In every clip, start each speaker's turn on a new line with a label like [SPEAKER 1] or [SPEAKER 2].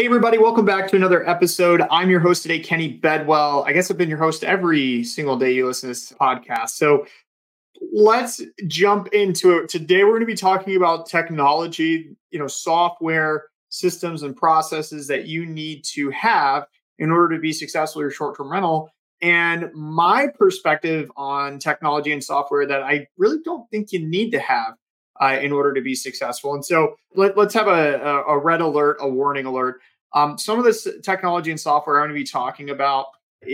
[SPEAKER 1] Hey, everybody, welcome back to another episode. I'm your host today, Kenny Bedwell. I guess I've been your host every single day you listen to this podcast. So let's jump into it. Today, we're going to be talking about technology, software, systems, and processes that you need to have in order to be successful in your short-term rental. And my perspective on technology and software that I really don't think you need to have in order to be successful. And so let's have a red alert, a warning alert. Some of this technology and software I'm going to be talking about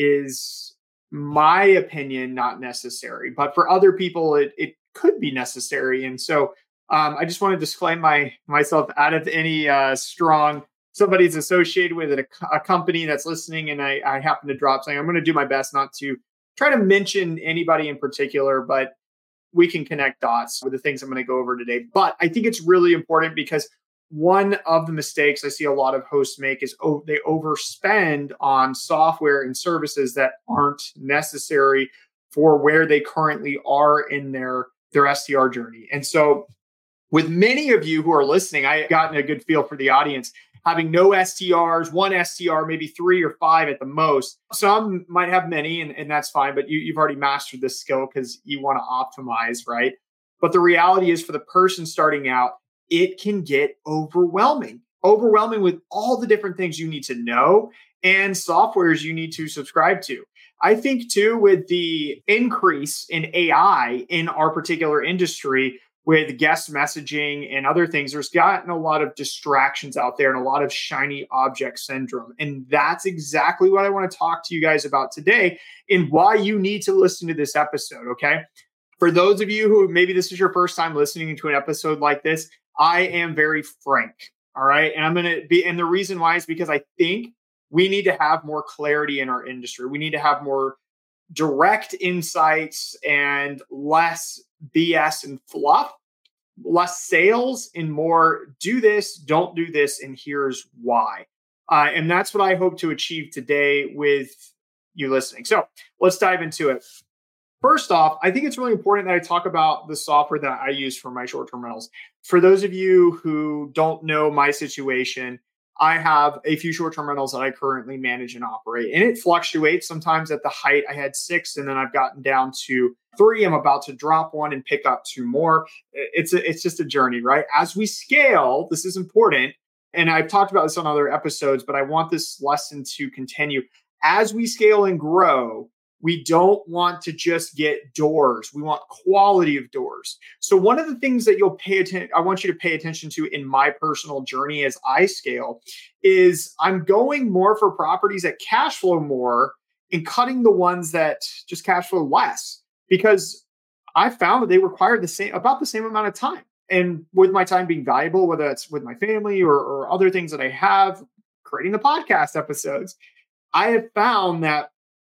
[SPEAKER 1] is, my opinion, not necessary, but for other people, it could be necessary. And so I just want to disclaim myself out of any strong somebody's associated with a company that's listening, and I happen to drop something. I'm going to do my best not to try to mention anybody in particular, but we can connect dots with the things I'm going to go over today. But I think it's really important because one of the mistakes I see a lot of hosts make is they overspend on software and services that aren't necessary for where they currently are in their STR journey. And so with many of you who are listening, I've gotten a good feel for the audience having no STRs, one STR, maybe 3 or 5 at the most. Some might have many, and that's fine, but you've already mastered this skill because you want to optimize, right? But the reality is, for the person starting out, it can get overwhelming with all the different things you need to know and softwares you need to subscribe to. I think too, with the increase in AI in our particular industry, with guest messaging and other things, there's gotten a lot of distractions out there and a lot of shiny object syndrome. And that's exactly what I want to talk to you guys about today and why you need to listen to this episode, okay? For those of you who maybe this is your first time listening to an episode like this, I am very frank, all right? And and the reason why is because I think we need to have more clarity in our industry. We need to have more direct insights and less BS and fluff, less sales and more do this, don't do this, and here's why. And that's what I hope to achieve today with you listening. So let's dive into it. First off, I think it's really important that I talk about the software that I use for my short-term rentals. For those of you who don't know my situation, I have a few short-term rentals that I currently manage and operate, and it fluctuates. Sometimes at the height, I had 6, and then I've gotten down to 3. I'm about to drop 1 and pick up 2 more. It's just a journey, right? As we scale, this is important, and I've talked about this on other episodes, but I want this lesson to continue. As we scale and grow, we don't want to just get doors. We want quality of doors. So one of the things that I want you to pay attention to in my personal journey as I scale is I'm going more for properties that cash flow more and cutting the ones that just cash flow less, because I found that they require about the same amount of time. And with my time being valuable, whether that's with my family or other things that I have, creating the podcast episodes, I have found that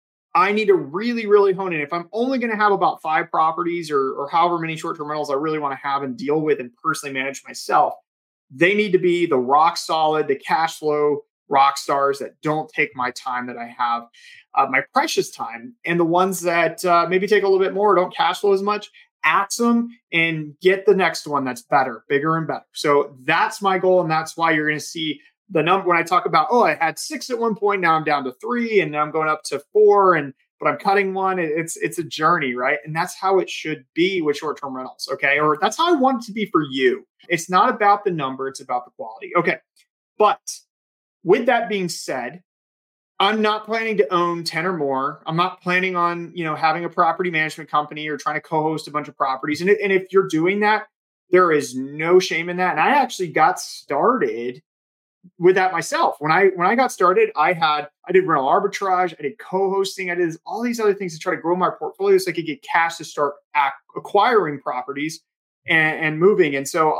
[SPEAKER 1] I need to really, really hone in. If I'm only going to have about 5 properties or however many short-term rentals I really want to have and deal with and personally manage myself, they need to be the rock solid, the cash flow rock stars that don't take my time that I have, my precious time. And the ones that maybe take a little bit more, don't cash flow as much, axe them and get the next one that's better, bigger and better. So that's my goal. And that's why you're going to see the number when I talk about, I had 6 at one point, now I'm down to 3, and now I'm going up to 4, but I'm cutting 1. It's a journey, right? And that's how it should be with short-term rentals, okay? Or that's how I want it to be for you. It's not about the number, it's about the quality. Okay. But with that being said, I'm not planning to own 10 or more. I'm not planning on, having a property management company or trying to co-host a bunch of properties. And if you're doing that, there is no shame in that. And I actually got started with that myself. When I got started, I did rental arbitrage, I did co-hosting, I did all these other things to try to grow my portfolio so I could get cash to start acquiring properties and moving. And so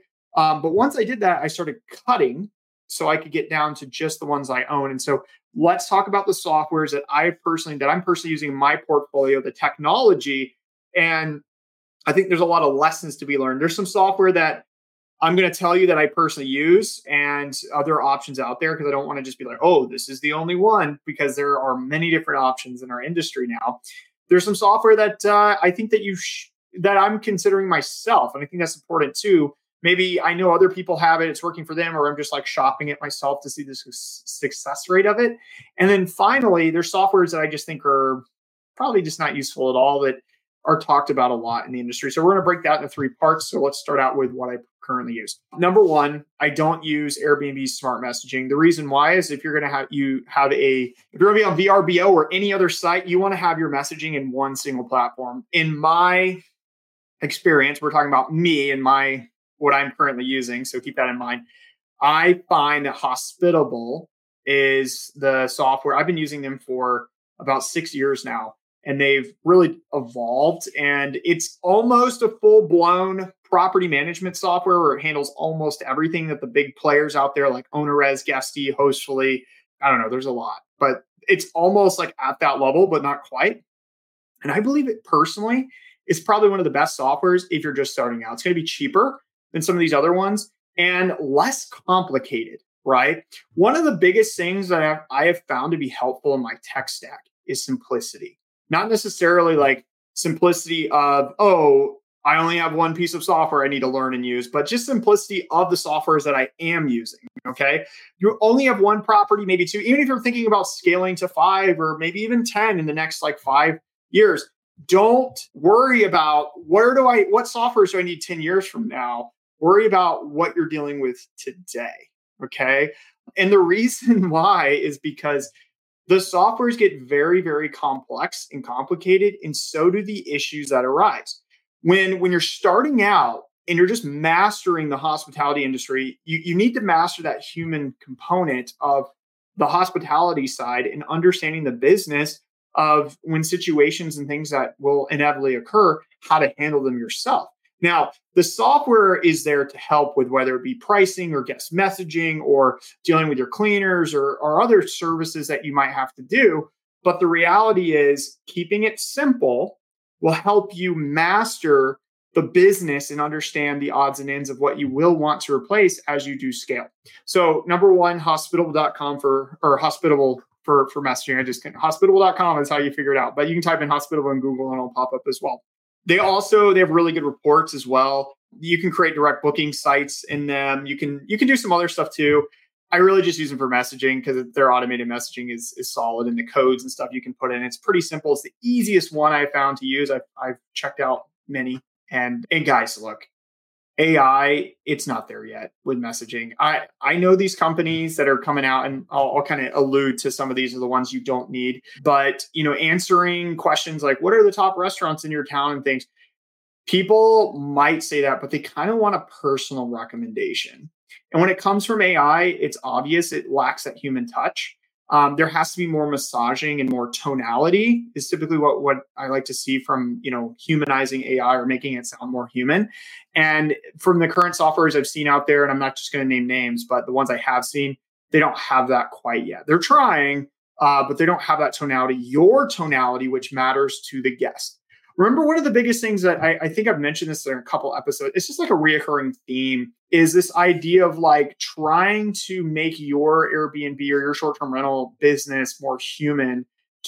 [SPEAKER 1] but once I did that, I started cutting so I could get down to just the ones I own. And so let's talk about the softwares that I'm personally using in my portfolio, the technology. And I think there's a lot of lessons to be learned. There's some software that I'm going to tell you that I personally use and other options out there, because I don't want to just be like, this is the only one, because there are many different options in our industry now. There's some software that I think that that I'm considering myself. And I think that's important too, maybe I know other people have it, it's working for them, or I'm just like shopping it myself to see the success rate of it. And then finally, there's softwares that I just think are probably just not useful at all that are talked about a lot in the industry. So we're going to break that into three parts. So let's start out with what I currently use. Number one, I don't use Airbnb's smart messaging. The reason why is if you're going to if you're going to be on VRBO or any other site, you want to have your messaging in one single platform. In my experience, we're talking about me and what I'm currently using. So keep that in mind. I find that Hospitable is the software. I've been using them for about 6 years now. And they've really evolved, and it's almost a full-blown property management software where it handles almost everything that the big players out there like OwnerRez, Guesty, Hostfully, I don't know, there's a lot, but it's almost like at that level, but not quite. And I believe it personally is probably one of the best softwares if you're just starting out. It's going to be cheaper than some of these other ones and less complicated, right? One of the biggest things that I have found to be helpful in my tech stack is simplicity. Not necessarily like simplicity of, I only have one piece of software I need to learn and use, but just simplicity of the softwares that I am using, okay? You only have one property, maybe two. Even if you're thinking about scaling to 5 or maybe even 10 in the next 5 years, don't worry about what software do I need 10 years from now? Worry about what you're dealing with today, okay? And the reason why is because the softwares get very, very complex and complicated, and so do the issues that arise. When you're starting out and you're just mastering the hospitality industry, you need to master that human component of the hospitality side and understanding the business of when situations and things that will inevitably occur, how to handle them yourself. Now, the software is there to help with whether it be pricing or guest messaging or dealing with your cleaners or other services that you might have to do. But the reality is keeping it simple will help you master the business and understand the odds and ends of what you will want to replace as you do scale. So number one, hospitable.com for messaging. Hospitable.com is how you figure it out. But you can type in Hospitable in Google and it'll pop up as well. They have really good reports as well. You can create direct booking sites in them. You can do some other stuff too. I really just use them for messaging because their automated messaging is solid, and the codes and stuff you can put in. It's pretty simple. It's the easiest one I found to use. I've checked out many. And guys, look, AI, it's not there yet with messaging. I know these companies that are coming out, and I'll kind of allude to some of these are the ones you don't need. But, answering questions like, what are the top restaurants in your town and things? People might say that, but they kind of want a personal recommendation. And when it comes from AI, it's obvious it lacks that human touch. There has to be more massaging and more tonality is typically what I like to see from, humanizing AI or making it sound more human. And from the current softwares I've seen out there, and I'm not just going to name names, but the ones I have seen, they don't have that quite yet. They're trying, but they don't have that tonality, your tonality, which matters to the guest. Remember, one of the biggest things that I think I've mentioned this in a couple episodes, it's just like a reoccurring theme, is this idea of trying to make your Airbnb or your short-term rental business more human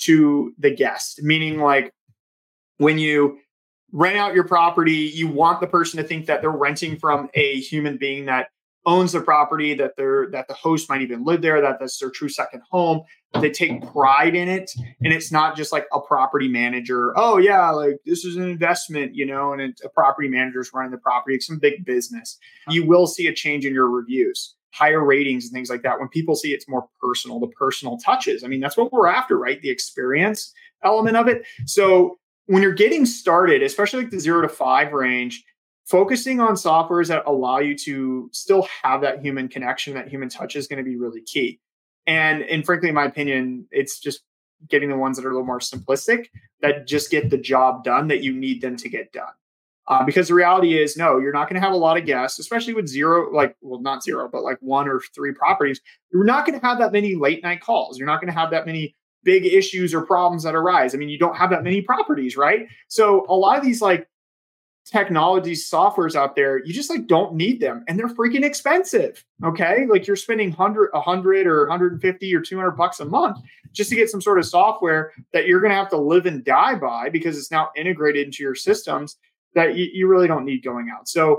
[SPEAKER 1] to the guest. Meaning when you rent out your property, you want the person to think that they're renting from a human being that owns the property, that the host might even live there, that's their true second home. They take pride in it, and it's not just like a property manager. Oh yeah, this is an investment, and a property manager's running the property. It's some big business. You will see a change in your reviews, higher ratings, and things like that. When people see it's more personal, the personal touches. I mean, that's what we're after, right? The experience element of it. So when you're getting started, especially the 0 to 5 range, focusing on softwares that allow you to still have that human connection, that human touch is going to be really key. And frankly, in my opinion, it's just getting the ones that are a little more simplistic, that just get the job done that you need them to get done. Because the reality is, no, you're not going to have a lot of guests, especially with not zero, but 1 or 3 properties. You're not going to have that many late night calls. You're not going to have that many big issues or problems that arise. I mean, you don't have that many properties, right? So a lot of these technology softwares out there, you just don't need them, and they're freaking expensive. Okay, you're spending 100 or 150 or $200 a month just to get some sort of software that you're going to have to live and die by because it's now integrated into your systems that you really don't need going out. So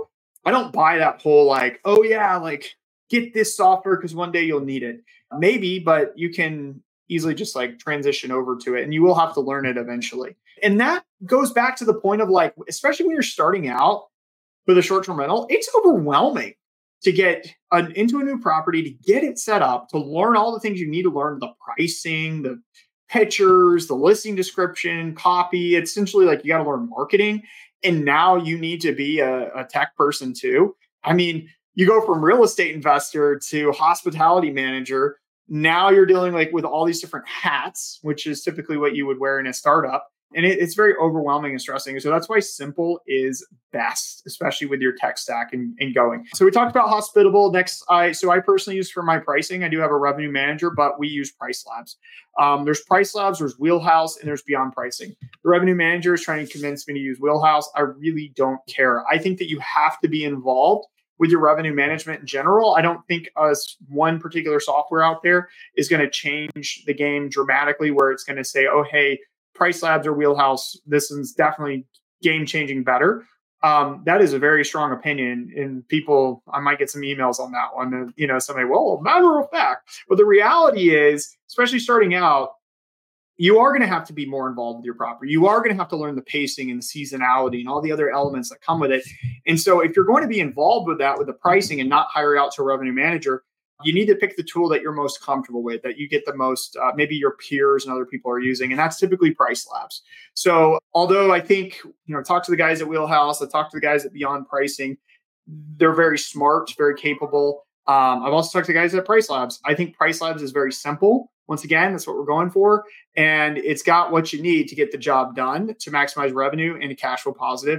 [SPEAKER 1] I don't buy that whole like, oh yeah, like get this software because one day you'll need it. Maybe, but you can easily just like transition over to it and you will have to learn it eventually. And that goes back to the point of like, especially when you're starting out for the short term rental, it's overwhelming to get into a new property, to get it set up, to learn all the things you need to learn, the pricing, the pictures, the listing description, copy. It's essentially like you got to learn marketing. And now you need to be a tech person too. I mean, you go from real estate investor to hospitality manager. Now you're dealing like with all these different hats, which is typically what you would wear in a startup. And it's very overwhelming and stressing. So that's why simple is best, especially with your tech stack and going. So we talked about Hospitable. Next, I personally use for my pricing, I do have a revenue manager, but we use Price Labs. There's Price Labs, there's Wheelhouse, and there's Beyond Pricing. The revenue manager is trying to convince me to use Wheelhouse. I really don't care. I think that you have to be involved with your revenue management in general. I don't think one particular software out there is going to change the game dramatically where it's going to say, oh, hey, Price Labs or Wheelhouse, this is definitely game-changing better. That is a very strong opinion. And people, I might get some emails on that one. And, somebody, well, matter of fact. But the reality is, especially starting out, you are going to have to be more involved with your property. You are going to have to learn the pacing and the seasonality and all the other elements that come with it. And so if you're going to be involved with that, with the pricing and not hire out to a revenue manager, you need to pick the tool that you're most comfortable with, that you get the most, maybe your peers and other people are using. And that's typically Price Labs. So although I think, talk to the guys at Wheelhouse, I talk to the guys at Beyond Pricing, they're very smart, very capable. I've also talked to guys at Price Labs. I think Price Labs is very simple. Once again, that's what we're going for. And it's got what you need to get the job done, to maximize revenue and to cash flow positive.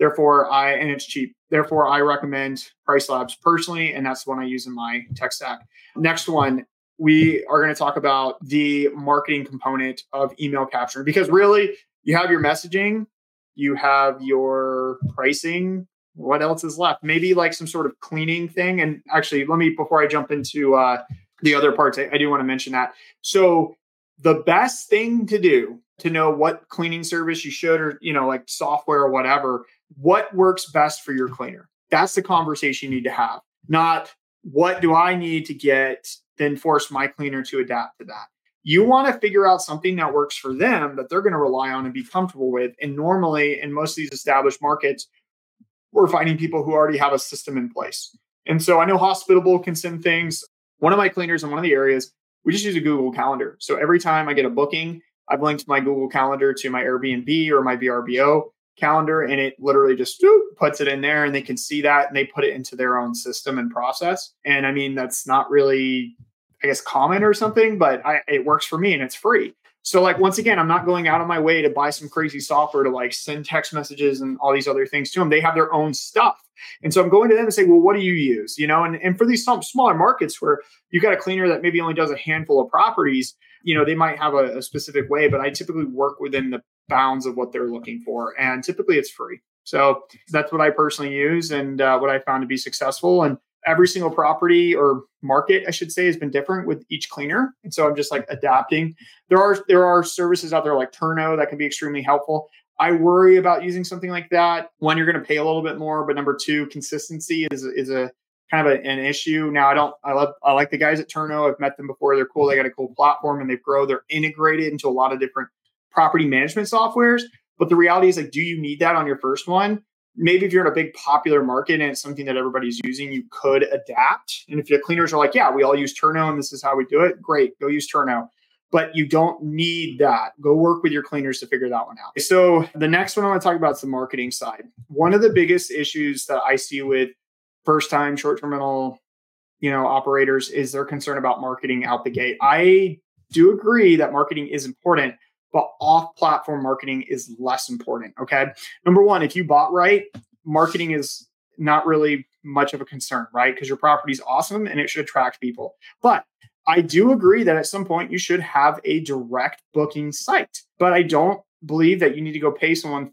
[SPEAKER 1] And it's cheap. Therefore, I recommend Price Labs personally, and that's the one I use in my tech stack. Next one, we are going to talk about the marketing component of email capture, because really, you have your messaging, you have your pricing. What else is left? Maybe like some sort of cleaning thing. And actually, before I jump into the other parts, I do want to mention that. So the best thing to do to know what cleaning service you should, or, like software or whatever, what works best for your cleaner. That's the conversation you need to have. Not what do I need to get, then force my cleaner to adapt to that. You want to figure out something that works for them, that they're going to rely on and be comfortable with. And normally in most of these established markets, we're finding people who already have a system in place. And so I know Hospitable can send things. One of my cleaners in one of the areas, we just use a Google Calendar. So every time I get a booking, I've linked my Google Calendar to my Airbnb or my VRBO calendar, and it literally just puts it in there, and they can see that and they put it into their own system and process. And I mean, that's not really, I guess, common or something, but it works for me and it's free. So like, once again, I'm not going out of my way to buy some crazy software to like send text messages and all these other things to them. They have their own stuff. And so I'm going to them and say, well, what do you use? And for these some smaller markets where you've got a cleaner that maybe only does a handful of properties, they might have a specific way, but I typically work within the bounds of what they're looking for. And typically it's free. So that's what I personally use and what I found to be successful. And every single property or market, I should say, has been different with each cleaner. And so I'm just like adapting. There are services out there like Turno that can be extremely helpful. I worry about using something like that. One, you're going to pay a little bit more, but number two, consistency is a kind of an issue. Now, I like the guys at Turno. I've met them before. They're cool. They got a cool platform and they're integrated into a lot of different property management softwares. But the reality is, like, do you need that on your first one? Maybe if you're in a big popular market and it's something that everybody's using, you could adapt. And if your cleaners are like, yeah, we all use Turno and this is how we do it, great, go use Turno. But you don't need that. Go work with your cleaners to figure that one out. So the next one I want to talk about is the marketing side. One of the biggest issues that I see with first-time short-term rental, operators is their concern about marketing out the gate. I do agree that marketing is important, but off-platform marketing is less important, okay? Number one, if you bought right, marketing is not really much of a concern, right? Because your property is awesome and it should attract people. But I do agree that at some point you should have a direct booking site. But I don't believe that you need to go pay someone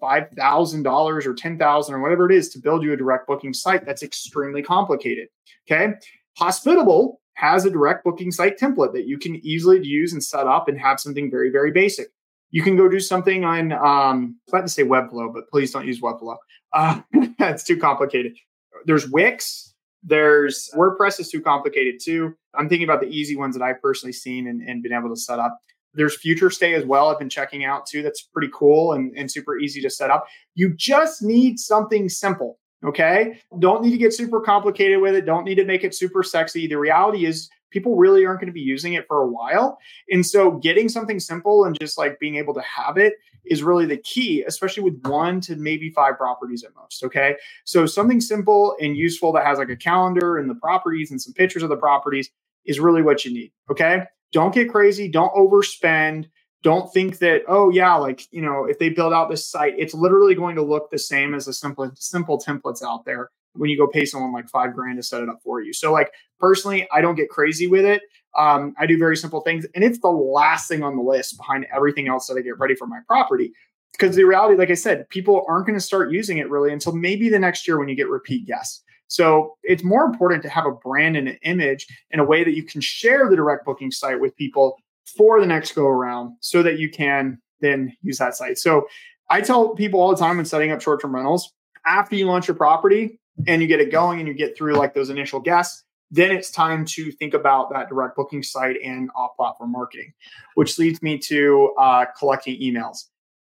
[SPEAKER 1] $5,000 or $10,000 or whatever it is to build you a direct booking site. That's extremely complicated, okay? Hospitable has a direct booking site template that you can easily use and set up and have something very, very basic. You can go do something on, I was about to say Webflow, but please don't use Webflow. That's too complicated. there's Wix, there's WordPress is too complicated too. I'm thinking about the easy ones that I've personally seen and been able to set up. There's FutureStay as well. I've been checking out too. That's pretty cool and super easy to set up. You just need something simple. Okay. Don't need to get super complicated with it. Don't need to make it super sexy. The reality is people really aren't going to be using it for a while. And so getting something simple and just like being able to have it is really the key, especially with 1 to maybe 5 properties at most. Okay. So something simple and useful that has like a calendar and the properties and some pictures of the properties is really what you need. Okay. Don't get crazy. Don't overspend. Don't think that, oh yeah, like, if they build out this site, it's literally going to look the same as the simple templates out there when you go pay someone like $5,000 to set it up for you. So like personally, I don't get crazy with it. I do very simple things, and it's the last thing on the list behind everything else that I get ready for my property. Because the reality, like I said, people aren't going to start using it really until maybe the next year when you get repeat guests. So it's more important to have a brand and an image in a way that you can share the direct booking site with people for the next go around so that you can then use that site. So I tell people all the time when setting up short-term rentals, after you launch your property and you get it going and you get through like those initial guests, then it's time to think about that direct booking site and off-platform marketing, which leads me to collecting emails.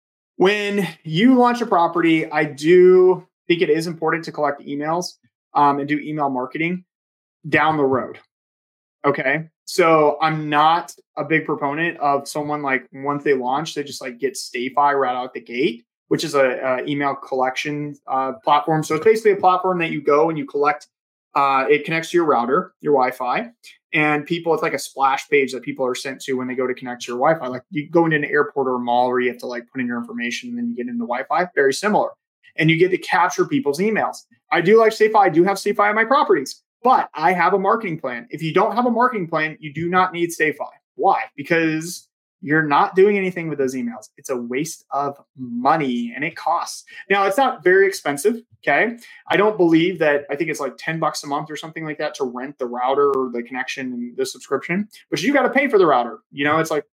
[SPEAKER 1] When you launch a property, I do think it is important to collect emails and do email marketing down the road. Okay. So I'm not a big proponent of someone like once they launch, they just like get StayFi right out the gate, which is a email collection platform. So it's basically a platform that you go and you collect. It connects to your router, your Wi-Fi, and people, it's like a splash page that people are sent to when they go to connect to your Wi-Fi. Like you go into an airport or a mall where you have to like put in your information and then you get into Wi-Fi, very similar. And you get to capture people's emails. I do like StayFi. I do have StayFi on my properties, but I have a marketing plan. If you don't have a marketing plan, you do not need StayFi. Why? Because you're not doing anything with those emails. It's a waste of money and it costs. Now, it's not very expensive. Okay. I don't believe that. I think it's like $10 a month or something like that to rent the router or the connection and the subscription, but you got to pay for the router. It's like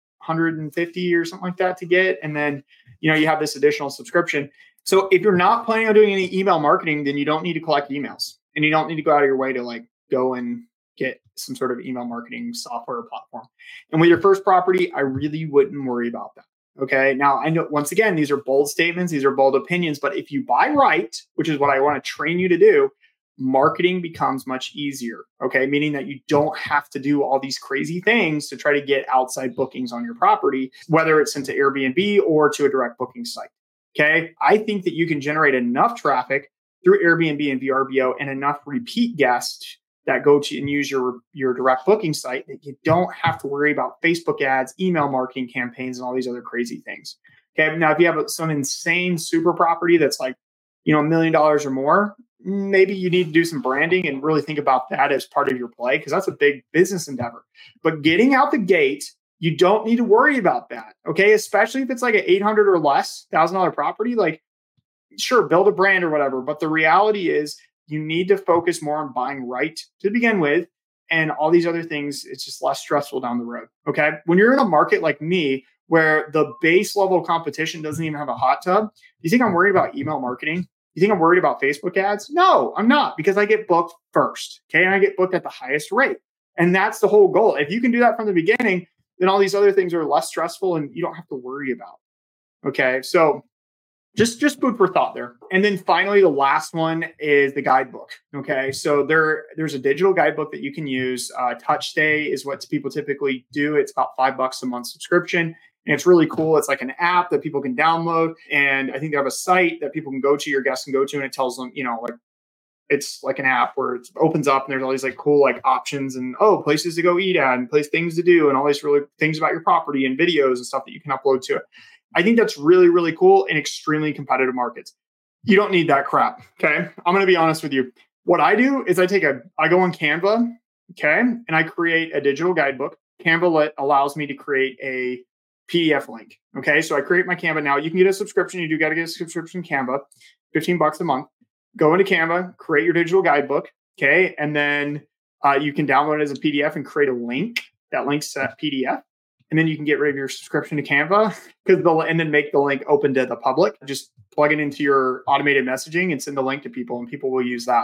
[SPEAKER 1] 150 or something like that to get. And then, you have this additional subscription. So if you're not planning on doing any email marketing, then you don't need to collect emails and you don't need to go out of your way to like go and get some sort of email marketing software or platform. And with your first property, I really wouldn't worry about that. Okay. Now, I know, once again, these are bold statements, these are bold opinions, but if you buy right, which is what I want to train you to do, marketing becomes much easier. Okay. Meaning that you don't have to do all these crazy things to try to get outside bookings on your property, whether it's into Airbnb or to a direct booking site. Okay. I think that you can generate enough traffic through Airbnb and VRBO and enough repeat guests that go to and use your direct booking site that you don't have to worry about Facebook ads, email marketing campaigns, and all these other crazy things. Okay. Now, if you have some insane super property that's like, $1 million or more, maybe you need to do some branding and really think about that as part of your play, because that's a big business endeavor. But getting out the gate, you don't need to worry about that. Okay. Especially if it's like an $800 or less $1,000 property, like sure, build a brand or whatever. But the reality is you need to focus more on buying right to begin with. And all these other things, it's just less stressful down the road. Okay. When you're in a market like me, where the base level of competition doesn't even have a hot tub, you think I'm worried about email marketing? You think I'm worried about Facebook ads? No, I'm not, because I get booked first. Okay. And I get booked at the highest rate. And that's the whole goal. If you can do that from the beginning, then all these other things are less stressful and you don't have to worry about. Okay. So just food for thought there. And then finally, the last one is the guidebook. Okay. So there's a digital guidebook that you can use. TouchStay is what people typically do. It's about $5 a month subscription. And it's really cool. It's like an app that people can download. And I think they have a site that people can go to, your guests can go to, and it tells them, like, it's like an app where it opens up and there's all these like cool like options and places to go eat at and things to do and all these really things about your property and videos and stuff that you can upload to it. I think that's really, really cool in extremely competitive markets. You don't need that crap. Okay. I'm going to be honest with you. What I do is I go on Canva. Okay. And I create a digital guidebook. Canva allows me to create a PDF link. Okay. So I create my Canva. Now you can get a subscription. You do got to get a subscription Canva, $15 a month. Go into Canva, create your digital guidebook. Okay. And then you can download it as a PDF and create a link. That link's that PDF. And then you can get rid of your subscription to Canva and then make the link open to the public. Just plug it into your automated messaging and send the link to people, and people will use that.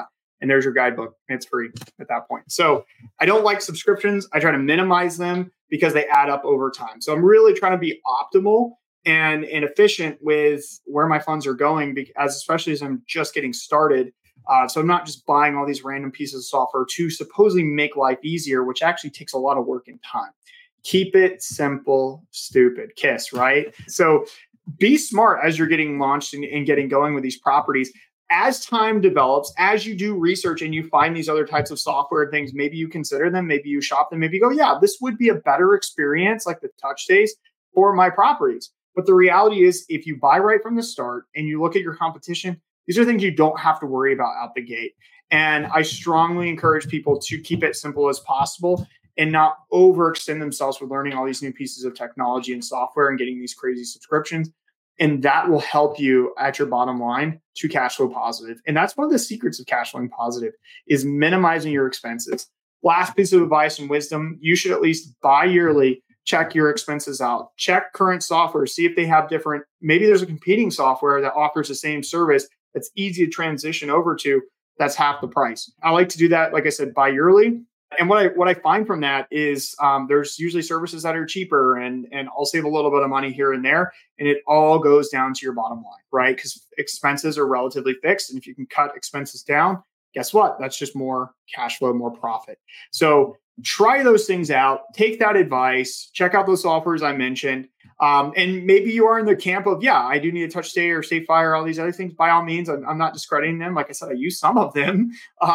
[SPEAKER 1] and there's your guidebook. It's free at that point. So I don't like subscriptions. I try to minimize them because they add up over time. So I'm really trying to be optimal and efficient with where my funds are going, because especially as I'm just getting started. So I'm not just buying all these random pieces of software to supposedly make life easier, which actually takes a lot of work and time. Keep it simple, stupid. KISS, right? So be smart as you're getting launched and getting going with these properties. As time develops, as you do research and you find these other types of software things, maybe you consider them, maybe you shop them, maybe you go, yeah, this would be a better experience like the TouchStays for my properties. But the reality is, if you buy right from the start and you look at your competition, these are things you don't have to worry about out the gate. And I strongly encourage people to keep it simple as possible and not overextend themselves with learning all these new pieces of technology and software and getting these crazy subscriptions. And that will help you at your bottom line to cash flow positive. And that's one of the secrets of cash flowing positive is minimizing your expenses. Last piece of advice and wisdom, you should at least bi-yearly check your expenses out. Check current software, see if they have different, maybe there's a competing software that offers the same service that's easy to transition over to, that's half the price. I like to do that, like I said, bi-yearly. And what I find from that is there's usually services that are cheaper and I'll save a little bit of money here and there. And it all goes down to your bottom line, right? Because expenses are relatively fixed. And if you can cut expenses down, guess what? That's just more cash flow, more profit. So try those things out. Take that advice. Check out those offers I mentioned. And maybe you are in the camp of, yeah, I do need a TouchStay or SafeFire, all these other things. By all means, I'm not discrediting them. Like I said, I use some of them.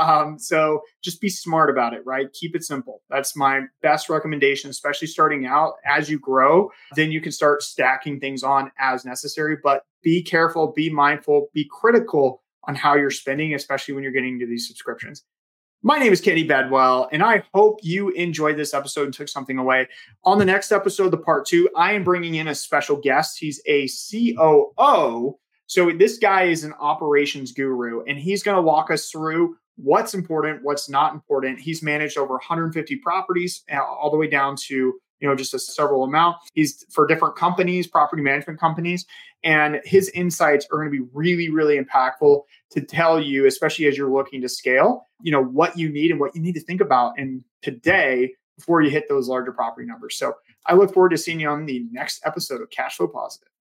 [SPEAKER 1] So just be smart about it, right? Keep it simple. That's my best recommendation, especially starting out. As you grow, then you can start stacking things on as necessary. But be careful, be mindful, be critical on how you're spending, especially when you're getting into these subscriptions. My name is Kenny Bedwell, and I hope you enjoyed this episode and took something away. On the next episode, the part 2, I am bringing in a special guest. He's a COO. So this guy is an operations guru, and he's going to walk us through what's important, what's not important. He's managed over 150 properties, all the way down to just a several amount. He's for different companies, property management companies, and his insights are going to be really, really impactful to tell you, especially as you're looking to scale, what you need and what you need to think about in today before you hit those larger property numbers. So I look forward to seeing you on the next episode of Cash Flow Positive.